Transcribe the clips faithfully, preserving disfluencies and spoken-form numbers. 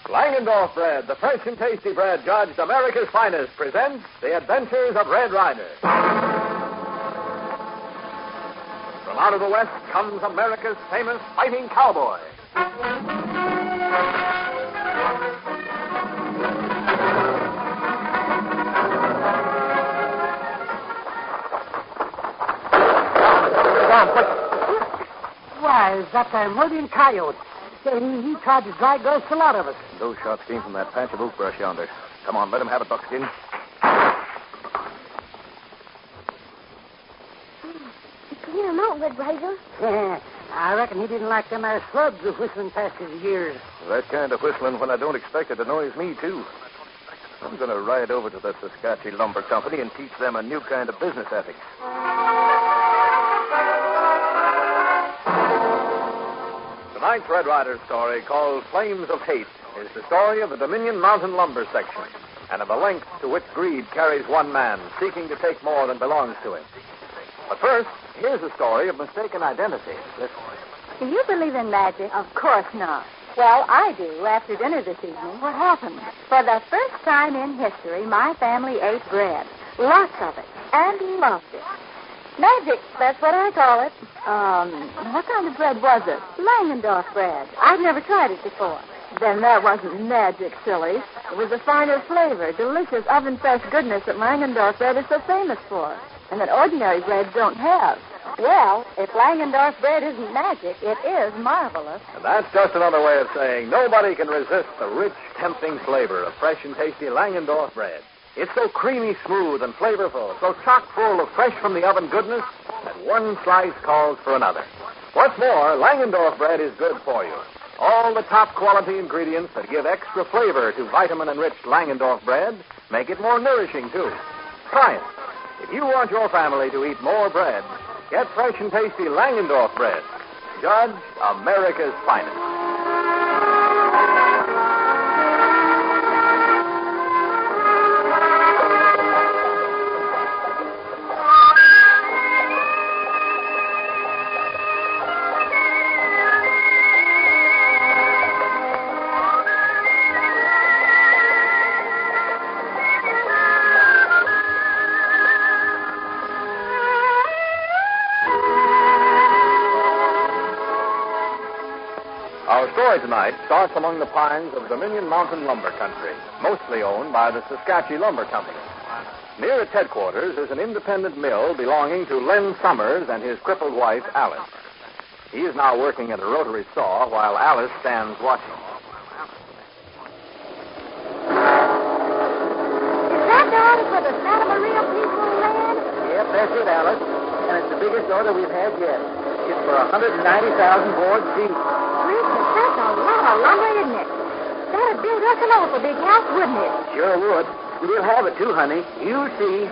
Langendorf Bread, the fresh and tasty bread judged America's finest, presents The Adventures of Red Ryder. From out of the West comes America's famous fighting cowboy. Why, is that the murdering coyote? He, he tried to drag us, a lot of us. Those shots came from that patch of oak brush yonder. Come on, let him have it, Buckskin. You clean him out, Red Ryder. Yeah, I reckon he didn't like them there slugs whistling past his ears. That kind of whistling when I don't expect it annoys me, too. I'm going to ride over to the Saskatchewan Lumber Company and teach them a new kind of business ethics. Tonight's Red Ryder story, called Flames of Hate, is the story of the Dominion Mountain Lumber Section and of the lengths to which greed carries one man seeking to take more than belongs to him. But first, here's the story of mistaken identity. Listen. Do you believe in magic? Of course not. Well, I do. After dinner this evening, what happened? For the first time in history, my family ate bread. Lots of it. And loved it. Magic, that's what I call it. Um, what kind of bread was it? Langendorf bread. I've never tried it before. Then that wasn't magic, silly. It was a finer flavor, delicious oven-fresh goodness that Langendorf bread is so famous for, and that ordinary breads don't have. Well, if Langendorf bread isn't magic, it is marvelous. And that's just another way of saying nobody can resist the rich, tempting flavor of fresh and tasty Langendorf bread. It's so creamy smooth and flavorful, so chock full of fresh-from-the-oven goodness that one slice calls for another. What's more, Langendorf bread is good for you. All the top-quality ingredients that give extra flavor to vitamin-enriched Langendorf bread make it more nourishing, too. Try it. If you want your family to eat more bread, get fresh and tasty Langendorf bread. Judge America's finest. Our story tonight starts among the pines of Dominion Mountain Lumber Country, mostly owned by the Saskatchewan Lumber Company. Near its headquarters is an independent mill belonging to Len Summers and his crippled wife, Alice. He is now working at a rotary saw while Alice stands watching. Is that the order for the Santa Maria people, Len? Yep, that's it, Alice. And it's the biggest order we've had yet. It's for one hundred ninety thousand board feet. That's a lot of lumber, isn't it? That'd build us an awful big house, wouldn't it? Sure would. We'll have it, too, honey. You'll see.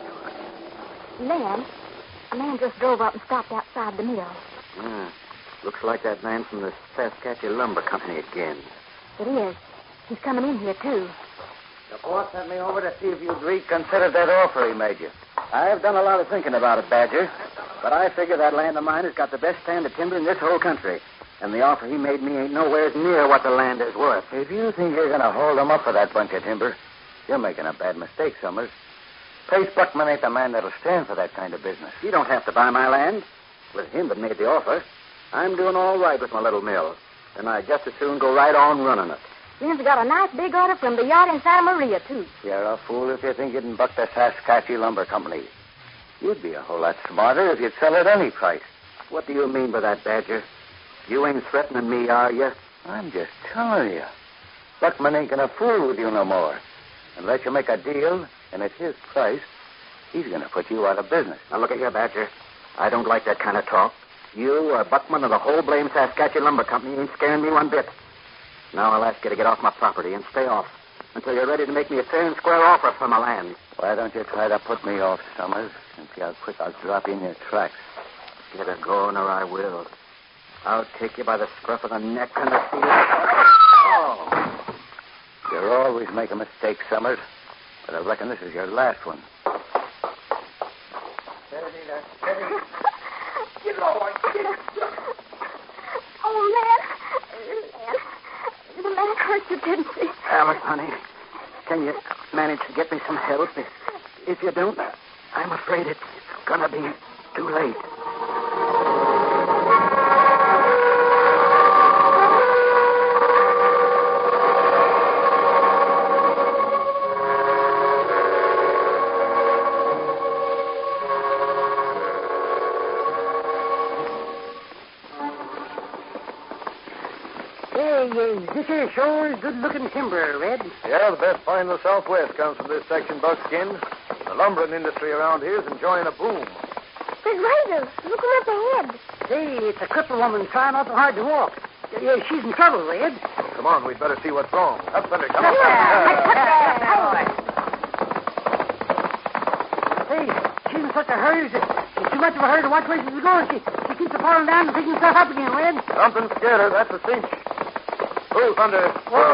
Len, a man just drove up and stopped outside the mill. Hmm. Looks like that man from the Saskatchewan Lumber Company again. It is. He's coming in here, too. The boss sent me over to see if you'd reconsider that offer he made you. I've done a lot of thinking about it, Badger. But I figure that land of mine has got the best stand of timber in this whole country. And the offer he made me ain't nowhere near what the land is worth. If you think you're going to hold him up for that bunch of timber, you're making a bad mistake, Summers. Pace Buckman ain't the man that'll stand for that kind of business. You don't have to buy my land. It was him that made the offer. I'm doing all right with my little mill, and I'd just as soon go right on running it. Len's got a nice big order from the yard in Santa Maria, too. You're a fool if you think you can buck the Saskatchewan Lumber Company. You'd be a whole lot smarter if you'd sell at any price. What do you mean by that, Badger? You ain't threatening me, are you? I'm just telling you. Buckman ain't gonna fool with you no more. Unless you make a deal, and at his price, he's gonna put you out of business. Now, look at here, Badger. I don't like that kind of talk. You or Buckman or the whole blame Saskatchewan Lumber Company ain't scaring me one bit. Now I'll ask you to get off my property and stay off until you're ready to make me a fair and square offer for my land. Why don't you try to put me off, Summers, and see how quick I'll drop in your tracks. Get her going or I will. I'll take you by the scruff of the neck and the heel. Oh. You're always making mistakes, Summers. But I reckon this is your last one. Steady there, steady. Get Lord, get Oh, man. Man. The man hurt you, didn't he? manage to get me some help. If, if you don't, I'm afraid it's going to be too late. This here sure is good-looking timber, Red. Yeah, the best pine in the Southwest comes from this section, Buckskin. The lumbering industry around here is enjoying a boom. Red Ryder, look him up ahead. Say, it's a crippled woman trying awful hard to walk. Yeah, she's in trouble, Red. Come on, we'd better see what's wrong. Up, Thunder, come on. Hey, she's in such a hurry. She's too much of a hurry to watch where she's going. She, she keeps falling down and picking herself up again, Red. Something scared her, that's a cinch. Move, Thunder.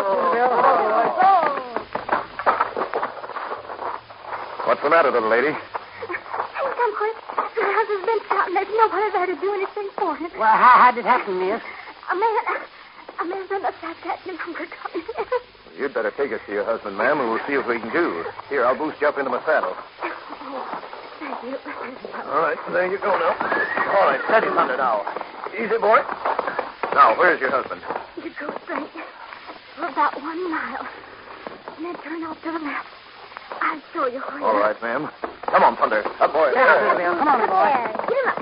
What's the matter, little lady? I'm somewhere. The house has been shot, and there's nobody there to do anything for him. Well, how, how did it happen, miss? A man, a man from the Saskatchewan lumber company. You'd better take us to your husband, ma'am, and we'll see what we can do. Here, I'll boost you up into my saddle. Thank you. All right, there you go now. All right, steady, Thunder, now. Easy, boy. Now, where's your husband? You go straight for about one mile, and then turn off to the left. I'll show you where. All right, ma'am. Come on, Thunder. Up, boy. Yeah, Bill. Come on, boy. There. Get him up.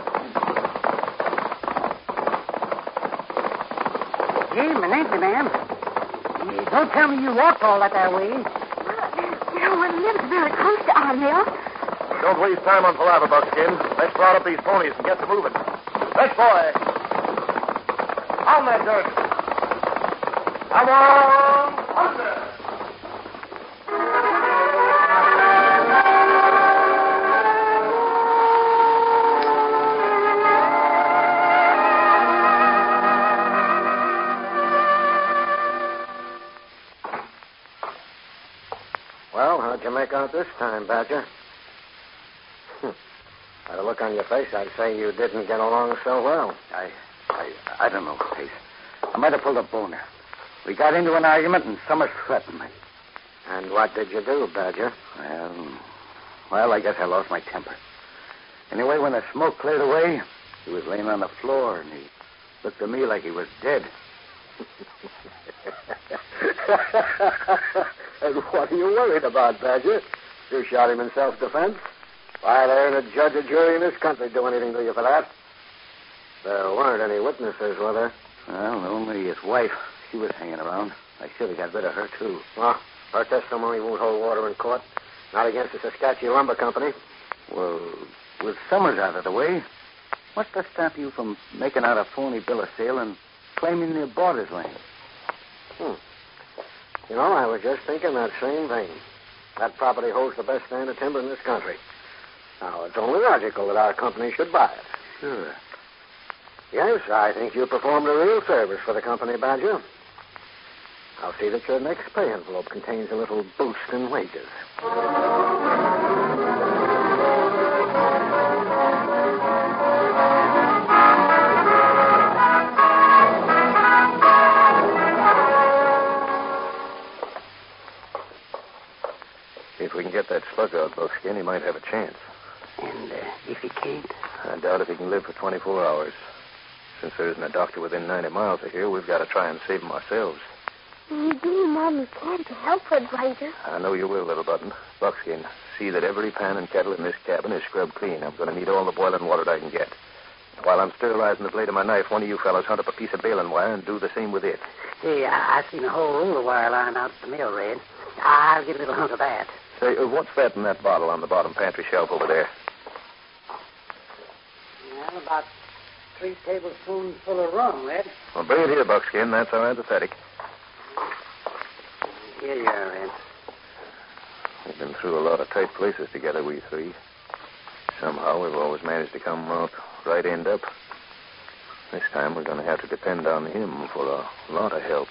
Gee, my Nancy, ma'am. You don't tell me you walked all that there way. Well, no one lives very close to our mill. Don't waste time on palaver, Buckskin. Let's crowd up these ponies and get to moving. Let's, boy. On that dirt. Come on, Thunder. Well, how'd you make out this time, Badger? By the look on your face, I'd say you didn't get along so well. I, I, I don't know, Pace. I might have pulled a boner. We got into an argument, and Summers threatened me. And what did you do, Badger? Well, well, I guess I lost my temper. Anyway, when the smoke cleared away, he was laying on the floor, and he looked at me like he was dead. And what are you worried about, Badger? You shot him in self-defense? Why, there ain't a judge or jury in this country do anything to you for that. There weren't any witnesses, were there? Well, only his wife. She was hanging around. I should have got rid of her, too. Well, her testimony won't hold water in court. Not against the Saskatchewan Lumber Company. Well, with Summers out of the way, what's to stop you from making out a phony bill of sale and claiming you bought his land? Hmm. You know, I was just thinking that same thing. That property holds the best stand of timber in this country. Now, it's only logical that our company should buy it. Sure. Yes, I think you performed a real service for the company, Badger. I'll see that your next pay envelope contains a little boost in wages. If we can get that slug out, Buckskin, he might have a chance. And uh, if he can't? I doubt if he can live for twenty-four hours. Since there isn't a doctor within ninety miles of here, we've got to try and save him ourselves. You do, Mom, you can to help Red Ryder. I know you will, little button. Buckskin, see that every pan and kettle in this cabin is scrubbed clean. I'm going to need all the boiling water I can get. While I'm sterilizing the blade of my knife, one of you fellows hunt up a piece of baling wire and do the same with it. Hey, I, I seen a whole roll of wire line out at the mill, Red. I'll get a little hunk of that. Say, uh, what's that in that bottle on the bottom pantry shelf over there? Well, about three tablespoons full of rum, Red. Well, bring it here, Buckskin. That's our anesthetic. Here you are, Red. We've been through a lot of tight places together, we three. Somehow we've always managed to come out right end up. This time we're going to have to depend on him for a lot of help.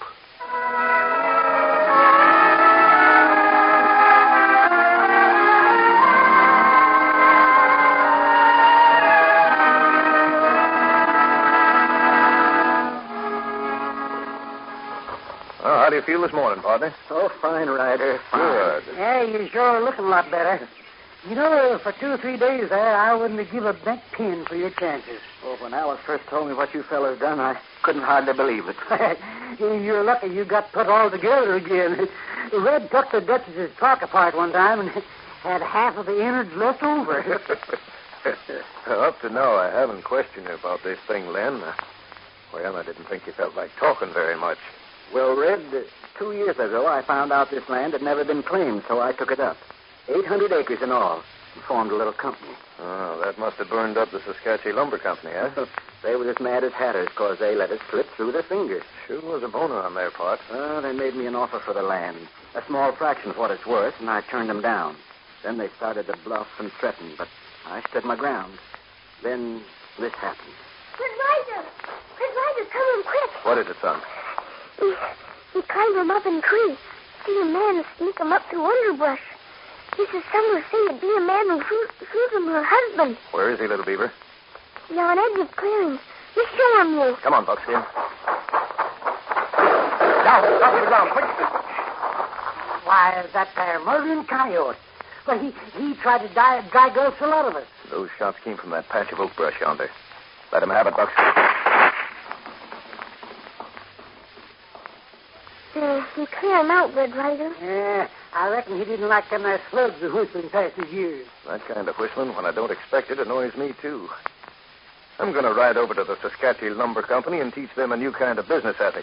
All how do you feel this morning, partner? Oh, fine, Ryder. Fine. Good. Yeah, you sure are looking a lot better. You know, for two or three days there, I wouldn't have given a bent pin for your chances. Oh, when Alice first told me what you fellas done, I couldn't hardly believe it. You're lucky you got put all together again. Red took the Duchess's talk apart one time and had half of the innards left over. Up to now, I haven't questioned you about this thing, Len. Well, I didn't think you felt like talking very much. Well, Red, uh, two years ago, I found out this land had never been claimed, so I took it up. eight hundred acres in all, and formed a little company. Oh, that must have burned up the Saskatchewan Lumber Company, huh? They were as mad as hatters because they let it slip through their fingers. Sure was a boner on their part. Well, they made me an offer for the land, a small fraction of what it's worth, and I turned them down. Then they started to bluff and threaten, but I stood my ground. Then this happened. Red Ryder! Red Ryder, come in quick. What is it, son? He, he climbed him up in the tree. See a man sneak him up through underbrush. He says someone say it be a man who shoot, shoot him her husband. Where is he, little beaver? He's on edge of clearing. Just show him you. Come on, Buckskin. Down, down to the ground, quick. Why, that there murdering coyote. Well, he, he tried to die, dry gulch a lot of us. Those shots came from that patch of oak brush yonder. Let him have it, Buckskin. Uh, you clear him out, Red Ryder. Yeah, I reckon he didn't like them there slugs that whistling past his ears. That kind of whistling, when I don't expect it, annoys me, too. I'm going to ride over to the Saskatchewan Lumber Company and teach them a new kind of business ethics.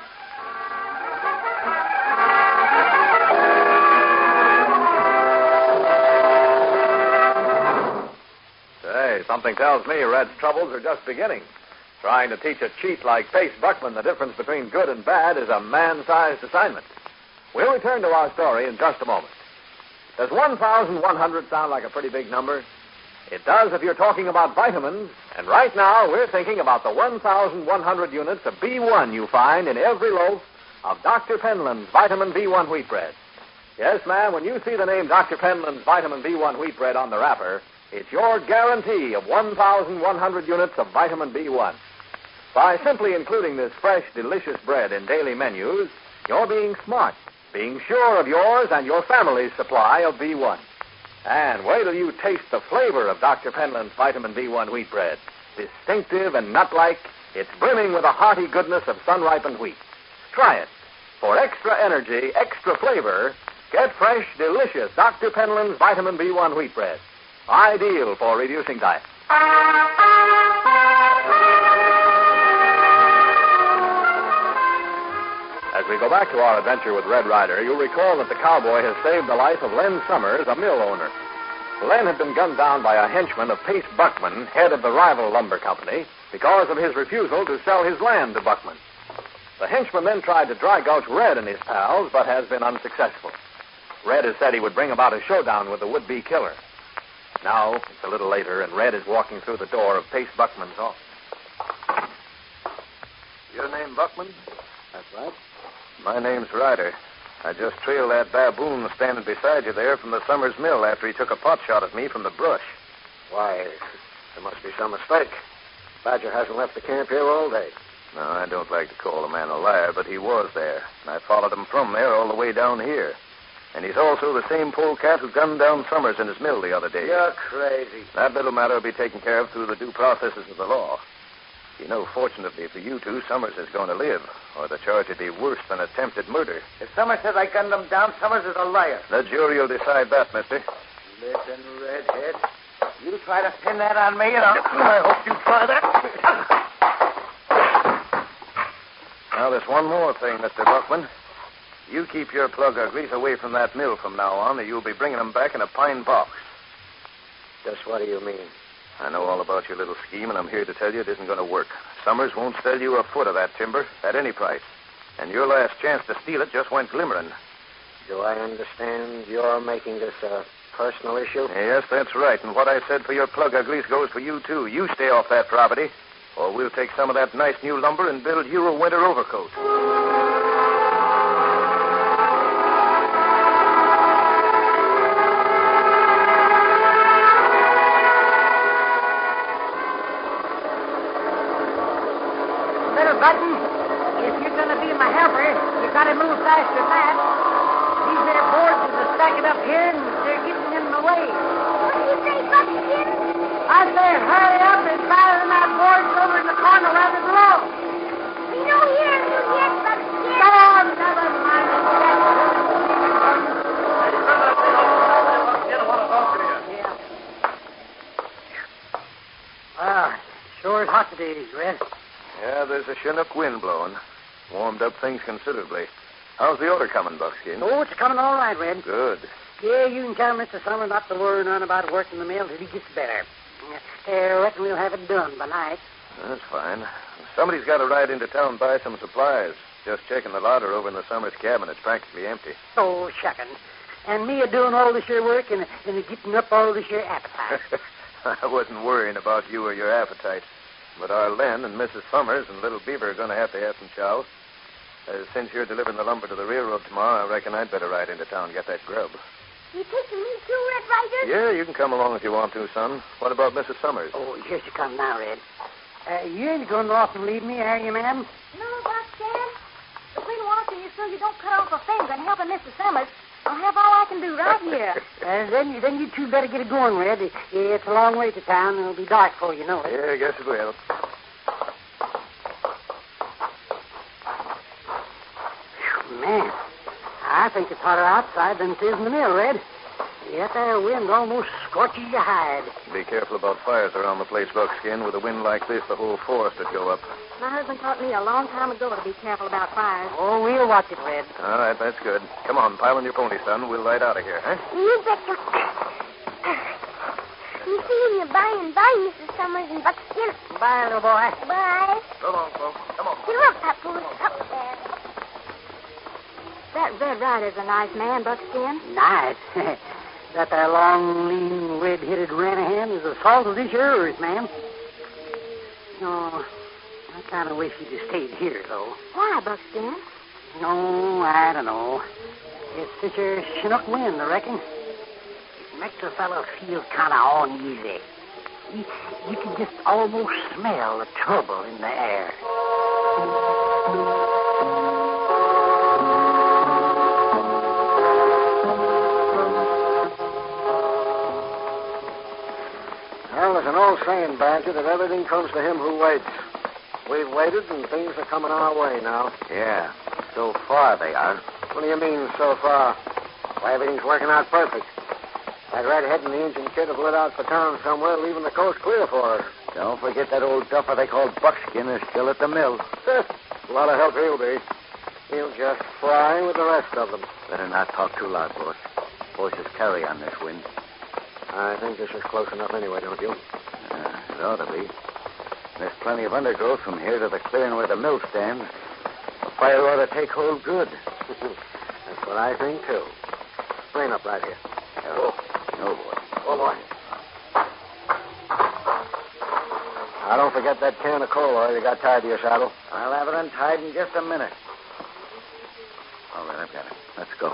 Say, something tells me Red's troubles are just beginning. Trying to teach a cheat like Pace Buckman the difference between good and bad is a man-sized assignment. We'll return to our story in just a moment. Does one thousand one hundred sound like a pretty big number? It does if you're talking about vitamins, and right now we're thinking about the one thousand one hundred units of B one you find in every loaf of Doctor Penland's Vitamin B one wheat bread. Yes, ma'am, when you see the name Doctor Penland's Vitamin B one wheat bread on the wrapper, it's your guarantee of one thousand one hundred units of vitamin B one. By simply including this fresh, delicious bread in daily menus, you're being smart, being sure of yours and your family's supply of B one. And wait till you taste the flavor of Doctor Penland's Vitamin B one wheat bread. Distinctive and nut-like, it's brimming with a hearty goodness of sun-ripened wheat. Try it. For extra energy, extra flavor, get fresh, delicious Doctor Penland's Vitamin B one wheat bread. Ideal for reducing diet. As we go back to our adventure with Red Ryder, you'll recall that the cowboy has saved the life of Len Summers, a mill owner. Len had been gunned down by a henchman of Pace Buckman, head of the rival lumber company, because of his refusal to sell his land to Buckman. The henchman then tried to dry gulch Red and his pals, but has been unsuccessful. Red has said he would bring about a showdown with the would-be killer. Now, it's a little later, and Red is walking through the door of Pace Buckman's office. Your name Buckman? That's right. My name's Ryder. I just trailed that baboon standing beside you there from the Summers Mill after he took a pot shot at me from the brush. Why, there must be some mistake. Badger hasn't left the camp here all day. No, I don't like to call a man a liar, but he was there. And I followed him from there all the way down here. And he's also the same polecat who gunned down Summers in his mill the other day. You're crazy. That little matter will be taken care of through the due processes of the law. You know, fortunately for you two, Summers is going to live, or the charge would be worse than attempted murder. If Summers says I gunned him down, Summers is a liar. The jury will decide that, mister. Listen, Redhead. You try to pin that on me, and I'll... I hope you try that. Now, there's one more thing, Mister Buckman. You keep your plug uglies away from that mill from now on, or you'll be bringing them back in a pine box. Just what do you mean? I know all about your little scheme, and I'm here to tell you it isn't going to work. Summers won't sell you a foot of that timber at any price. And your last chance to steal it just went glimmering. Do I understand you're making this a personal issue? Yes, that's right. And what I said for your plug uglies goes for you, too. You stay off that property, or we'll take some of that nice new lumber and build you a winter overcoat. if you're going to be my helper, you got to move faster than that. These there boards are stacking up here, and they're getting in my way. What do you say, Buckskin? I say hurry up and fire them out boards over in the corner where they belong. We don't hear you yet, Buckskin. Come on, never mind. Yeah. Ah, sure is hot today, Red. Yeah, there's a Chinook wind blowing. Warmed up things considerably. How's the order coming, Buckskin? Oh, it's coming all right, Red. Good. Yeah, you can tell Mister Summer not to worry none about working the mill till he gets better. I reckon we'll have it done by night. That's fine. Somebody's got to ride into town and buy some supplies. Just checking the larder over in the Summers cabin. It's practically empty. Oh, shucking. And me a doing all this here work and, and a getting up all this here appetite. I wasn't worrying about you or your appetite. But our Len and Missus Summers and little Beaver are going to have to have some chow. Uh, since you're delivering the lumber to the railroad tomorrow, I reckon I'd better ride into town and get that grub. You taking me too, Red Ryder? Yeah, you can come along if you want to, son. What about Missus Summers? Oh, here she comes now, Red. Uh, you ain't going off and leave me, are you, ma'am? No, Buckskin. If we want to, you so you don't cut off a finger and helping Mister Summers, I'll have all I can do right here. uh, then, you, then you two better get it going, Red. It's a long way to town, and it'll be dark before you know it. Yeah, I guess it will. Man, I think it's hotter outside than it is in the mill, Red. Yet that wind almost scorches your hide. Be careful about fires around the place, Buckskin. With a wind like this, the whole forest would go up. My husband taught me a long time ago to be careful about fires. Oh, we'll watch it, Red. All right, that's good. Come on, pile on your pony, son. We'll ride out of here, huh? You betcha. You see you by and by, Missus Summers and Buckskin. Bye, little boy. Bye. So long, folks. Come on. Get up, Papoose. Up there. That Red Rider's a nice man, Buckskin. Nice. That there long, lean, red-headed Ranahan is the salt of this earth, ma'am. No, I kind of wish he'd have stayed here, though. Why, Buckskin? No, I don't know. It's such a Chinook wind, I reckon. It makes a fellow feel kind of uneasy. You, you can just almost smell the trouble in the air. Well, there's an old saying, Badger, that everything comes to him who waits. We've waited, and things are coming our way now. Yeah, so far they are. What do you mean, so far? Why, everything's working out perfect. That redhead and the engine kid have lit out for town somewhere, leaving the coast clear for us. Don't forget that old duffer they call Buckskin is still at the mill. A lot of help he'll be. He'll just fry with the rest of them. Better not talk too loud, boss. Horses carry on this wind. I think this is close enough anyway, don't you? Uh, it ought to be. There's plenty of undergrowth from here to the clearing where the mill stands. The fire ought to take hold good. That's what I think, too. Rein up right here. Oh, oh boy. Oh, boy. Now, don't forget that can of coal oil you got tied to your saddle. I'll have it untied in just a minute. All right, I've got it. Let's go.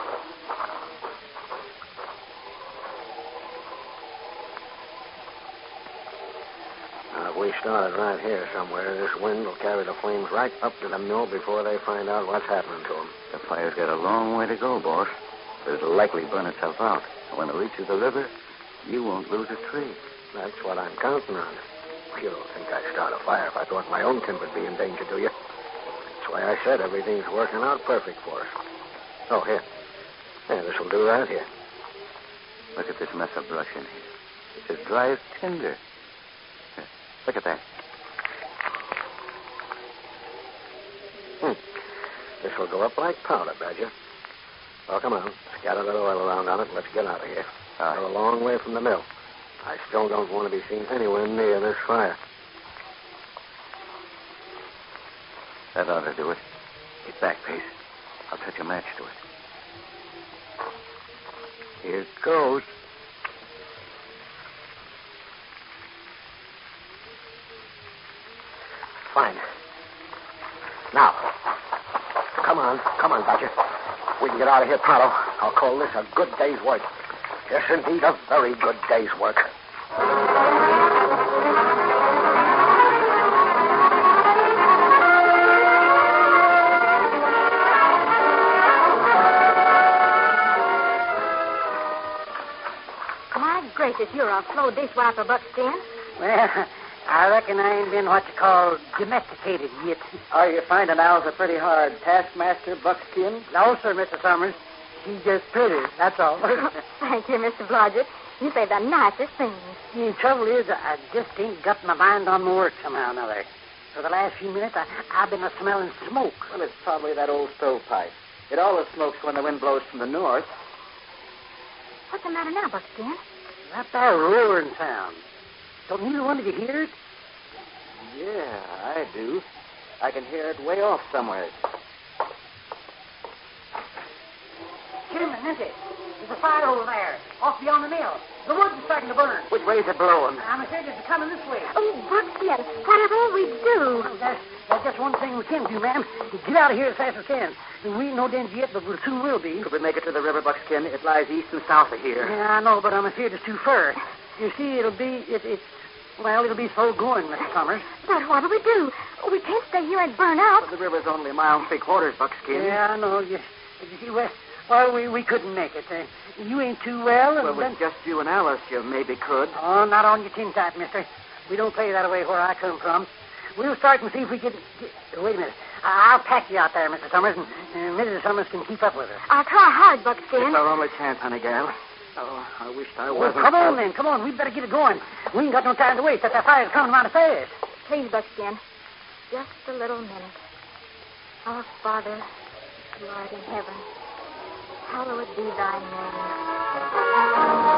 Now, if we started right here somewhere, this wind will carry the flames right up to the mill before they find out what's happening to them. The fire's got a long way to go, boss. But it'll likely burn itself out. And when it reaches the river, you won't lose a tree. That's what I'm counting on. You don't think I'd start a fire if I thought my own timber'd be in danger, do you? That's why I said everything's working out perfect for us. Oh, here. Yeah, this'll do right here. Look at this mess of brush in here. It's as dry as tinder. Here, look at that. Hmm. This'll go up like powder, Badger. Well, come on. Scatter that oil around on it and let's get out of here. All right. We're a long way from the mill. I still don't want to be seen anywhere near this fire. That ought to do it. Get back, Pace. I'll touch a match to it. Here it goes. Fine. Now, come on. Come on, Badger. We can get out of here pronto. I'll call this a good day's work. Yes, indeed, a very good day's work. a slow dishwiper, Buckskin. Well, I reckon I ain't been what you call domesticated yet. Are you finding Al's a pretty hard taskmaster, Buckskin? No, sir, Mister Summers. She's just pretty, that's all. Thank you, Mister Blodgett. You say the nicest things. The trouble is, I just ain't got my mind on my work somehow or another. For the last few minutes, I, I've been a-smelling smoke. Well, it's probably that old stovepipe. It always smokes when the wind blows from the north. What's the matter now, Buckskin? That there roaring sound. Don't neither one of you hear it? Yeah, I do. I can hear it way off somewhere. Jim and Nancy, there's a fire over there, off beyond the mill. The wood is starting to burn. Which way's it blowing? I'm afraid it's coming this way. Oh, Buckskin, whatever we do? Oh, there's, there's just one thing we can do, ma'am. Get out of here as fast as we can. We ain't no danger yet, but we soon will be. Could we make it to the river, Buckskin? It lies east and south of here. Yeah, I know, but I'm afraid it's too far. You see, it'll be, it, it's, well, it'll be slow going, Mister Summers. But what do we do? We can't stay here and burn out. But the river's only a mile and three quarters, Buckskin. Yeah, I know. You, you see, well, well we, we couldn't make it. Uh, you ain't too well. And Well, with then... just you and Alice, you maybe could. Oh, not on your tin type, mister. We don't play that way where I come from. We'll start and see if we can... Get... Wait a minute. I'll pack you out there, Mister Summers, and, and Missus Summers can keep up with us. I'll try hard, Buckskin. It's our only chance, honey gal. Oh, I wished I Well, wasn't... come on, then. Come on. We'd better get it going. We ain't got no time to waste. That fire's coming mighty fast. Please, Buckskin. Just a little minute. Our Father, who art in heaven, hallowed be thy name.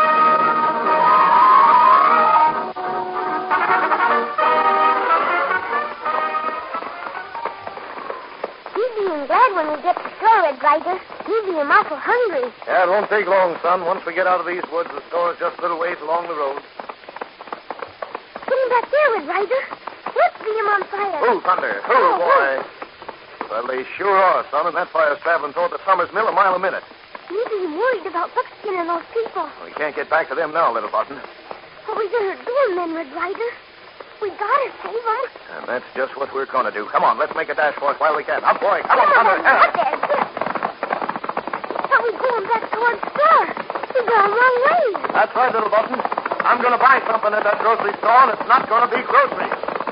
He's being glad when we get to shore, Red Rider. He's being awful hungry. Yeah, it won't take long, son. Once we get out of these woods, the store is just a little ways along the road. Getting back there, Red Rider. Let's see him on fire. Oh, thunder. Oh, boy. Well, they sure are, son, and that fire's traveling toward the Summers Mill a mile a minute. Maybe he's worried about Buckskin and those people. We can't get back to them now, little button. What we gonna do, then, Red Rider? We gotta save them. And that's just what we're going to do. Come on, let's make a dash for it while we can. Up, boy. Come on, thunder. Up there, quick. But we're going back towards the store. We're going wrong way. That's right, little button. I'm going to buy something at that grocery store, and it's not going to be groceries.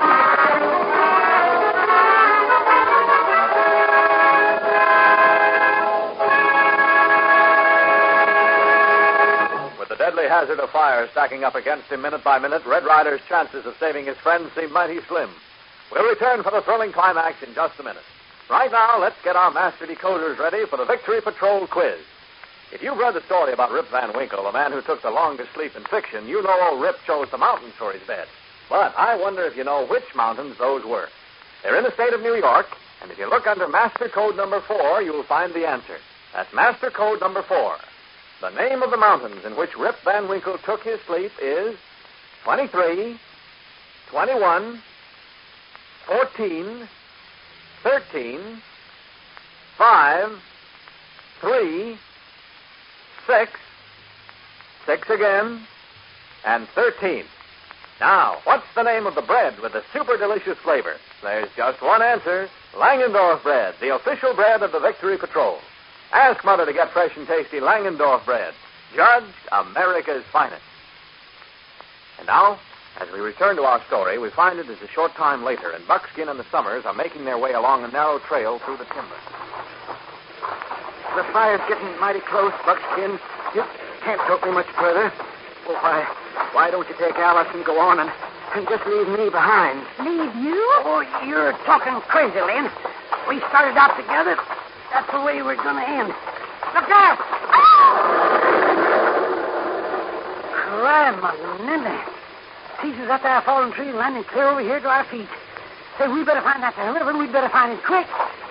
With the deadly hazard of fire stacking up against him minute by minute, Red Rider's chances of saving his friends seem mighty slim. We'll return for the thrilling climax in just a minute. Right now, let's get our master decoders ready for the Victory Patrol quiz. If you've read the story about Rip Van Winkle, the man who took the longest sleep in fiction, you know old Rip chose the mountains for his bed. But I wonder if you know which mountains those were. They're in the state of New York, and if you look under Master Code number four, you'll find the answer. That's Master Code number four. The name of the mountains in which Rip Van Winkle took his sleep is twenty-three, twenty-one, fourteen, thirteen, five, three, six, six again, and thirteen. Now, what's the name of the bread with the super delicious flavor? There's just one answer. Langendorf bread, the official bread of the Victory Patrol. Ask Mother to get fresh and tasty Langendorf bread, judged America's finest. And now, as we return to our story, we find it is a short time later, and Buckskin and the Summers are making their way along a narrow trail through the timber. The fire's getting mighty close, Buckskin. You can't tote me much further. Oh, why, why don't you take Alice and go on and, and just leave me behind? Leave you? Oh, you're talking crazy, Lynn. We started out together. That's the way we're going to end. Look out! Grandma, Nene. Pieces up there fallen tree landing clear over here to our feet. Say, we better find that river, and we better find it quick.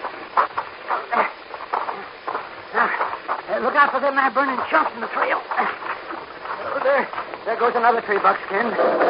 Now, uh, look out for them there burning chunks in the trail. Oh, there, there goes another tree, Buckskin.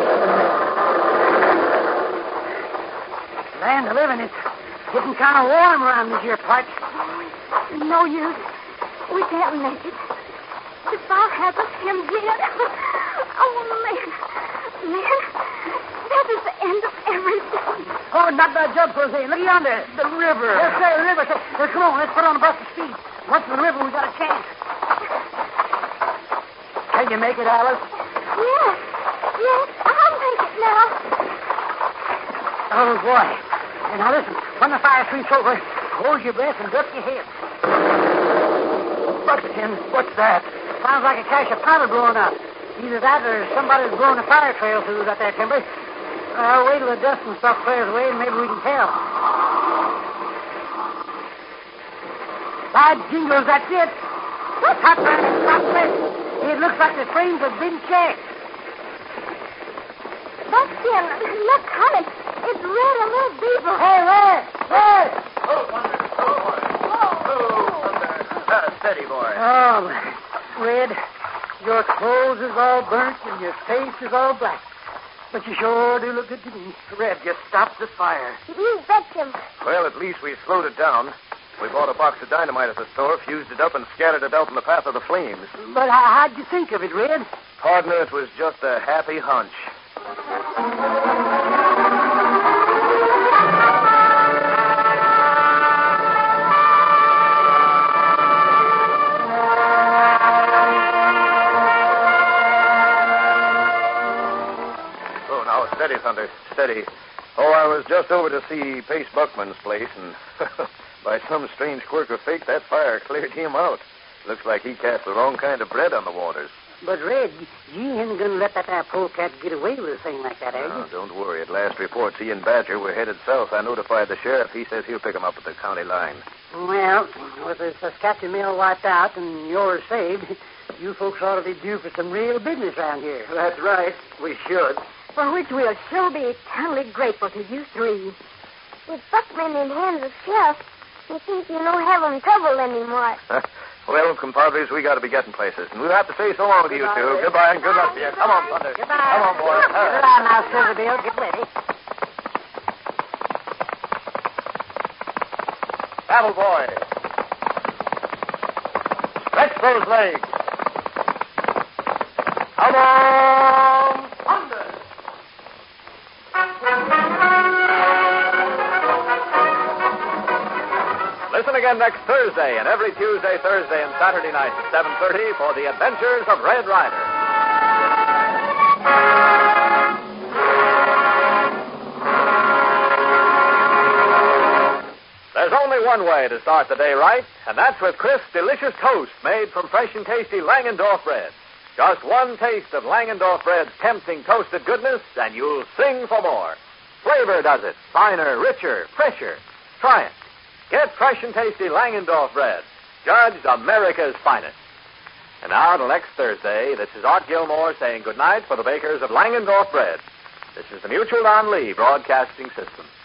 Land of living, it's getting kind of warm around these here parts. No use. We can't make it. If I'll have us him dead. Oh, man. Man, that is the end of everything. Oh, not that jump, Jose. Look yonder. The river. Yes, sir, the river. Well, come on, let's put on a bus of speed. Once in the river, we got a chance. Can you make it, Alice? Yes. Yes, I'll make it now. Oh, boy. And now listen, when the fire sweeps over, hold your breath and duck your head. Buckskin, what's that? Sounds like a cache of powder blowing up. Either that or somebody's blowing a fire trail through that there timber. I'll wait till the dust and stuff clears away and maybe we can tell. By jingles, that's it. The top man is not lit. It looks like the flames have been checked. Buckskin, look, honey. It's Red and Little Beaver. Hey, Red! Red! Oh, Thunder. Oh, boy. Oh, Thunder. Uh, steady, boy. Oh, Red, your clothes is all burnt and your face is all black. But you sure do look good to me. Red, you stopped the fire. You betcha. Well, at least we slowed it down. We bought a box of dynamite at the store, fused it up, and scattered it out in the path of the flames. But how, how'd you think of it, Red? Partner, it was just a happy hunch. Oh, now, steady, Thunder, steady. Oh, I was just over to see Pace Buckman's place, and by some strange quirk of fate, that fire cleared him out. Looks like he cast the wrong kind of bread on the waters. But, Red, you ain't going to let that there polecat get away with a thing like that, are No, you? don't worry. At last reports, he and Badger were headed south. I notified the sheriff. He says he'll pick them up at the county line. Well, with the Saskatchewan mill wiped out and yours saved, you folks ought to be due for some real business around here. That's right. We should. For which we'll sure be eternally grateful to you three. With Buckman in hands of sheriff, you think you don't have him trouble anymore. Well, compadres, we got to be getting places. And we'll have to say so long to you two. Goodbye and good luck to you. Come on, Thunder. Goodbye. Come on, boys. Goodbye now, Silver Bill. Get ready. Paddle, boy. Stretch those legs. Come on, Thunder. Listen again next Thursday and every Tuesday, Thursday, and Saturday night at seven thirty for the adventures of Red Ryder. There's only one way to start the day right, and that's with crisp, delicious toast made from fresh and tasty Langendorf bread. Just one taste of Langendorf bread's tempting toasted goodness, and you'll sing for more. Flavor does it. Finer, richer, fresher. Try it. Get fresh and tasty Langendorf bread, judged America's finest. And now, till next Thursday, this is Art Gilmore saying goodnight for the bakers of Langendorf bread. This is the Mutual Don Lee Broadcasting System.